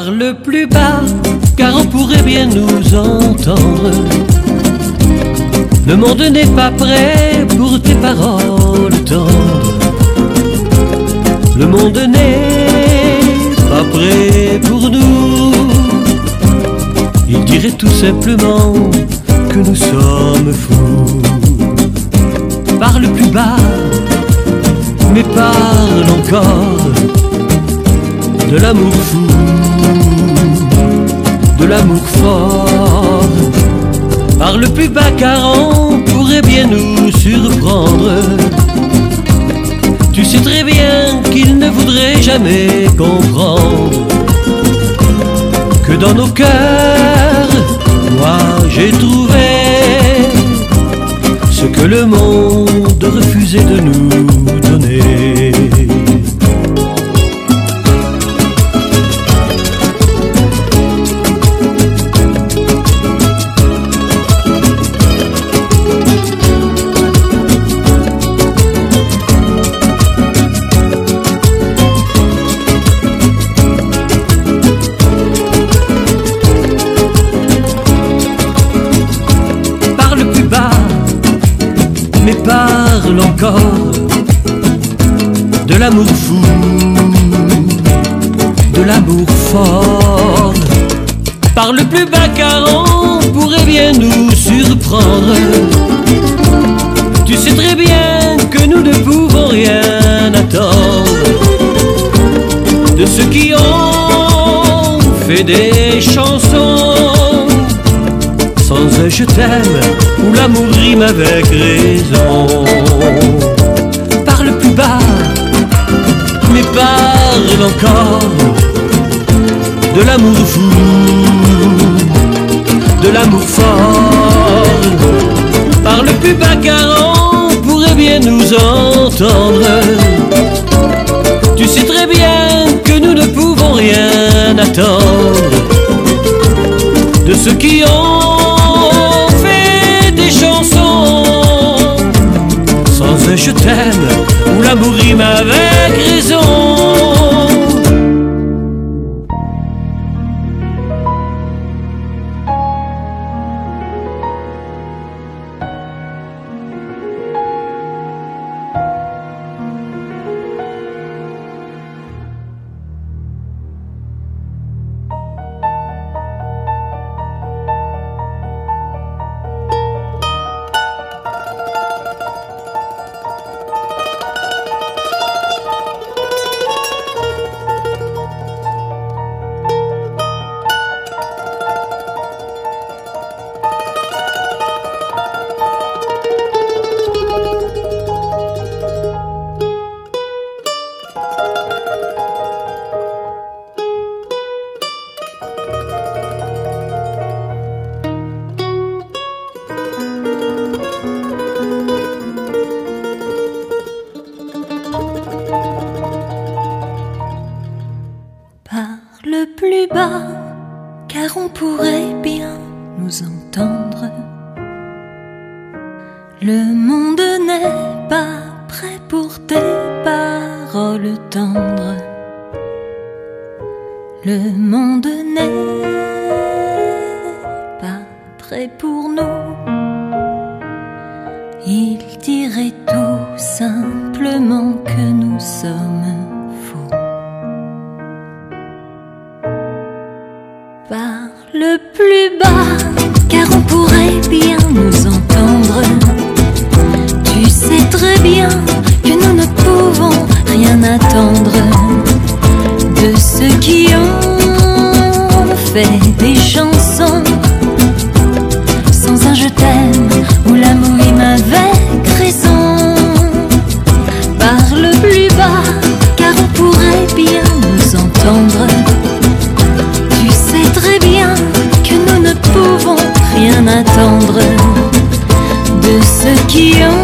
Parle plus bas, car on pourrait bien nous entendre. Le monde n'est pas prêt pour tes paroles tendres. Le monde n'est pas prêt pour nous. Il dirait tout simplement que nous sommes fous. Parle plus bas, mais parle encore de l'amour fou, de l'amour fort. Parle plus bas car on pourrait bien nous surprendre. Tu sais très bien qu'il ne voudrait jamais comprendre que dans nos cœurs, moi j'ai trouvé ce que le monde refusait de nous donner. Mais parle encore de l'amour fou, de l'amour fort. Parle plus bas car on pourrait bien nous surprendre. Tu sais très bien que nous ne pouvons rien attendre de ceux qui ont fait des chansons sans un je t'aime, où l'amour rime avec raison. Parle plus bas, mais parle encore de l'amour fou, de l'amour fort. Parle plus bas car on pourrait bien nous entendre. Tu sais très bien que nous ne pouvons rien attendre de ceux qui ont sans un je t'aime, où l'amour rime avec raison. Parle plus bas, car on pourrait bien nous entendre. Le monde n'est pas prêt pour tes paroles tendres. Le monde n'est pas prêt pour nous. Il dirait tout simplement que nous sommes fous. Parle plus bas, car on pourrait bien nous entendre. Tu sais très bien que nous ne pouvons rien attendre de ceux qui ont fait des chansons sans un je t'aime, où l'amour rime avec raison. Parle plus bas, car on pourrait bien nous entendre. Tu sais très bien que nous ne pouvons rien attendre de ceux qui ont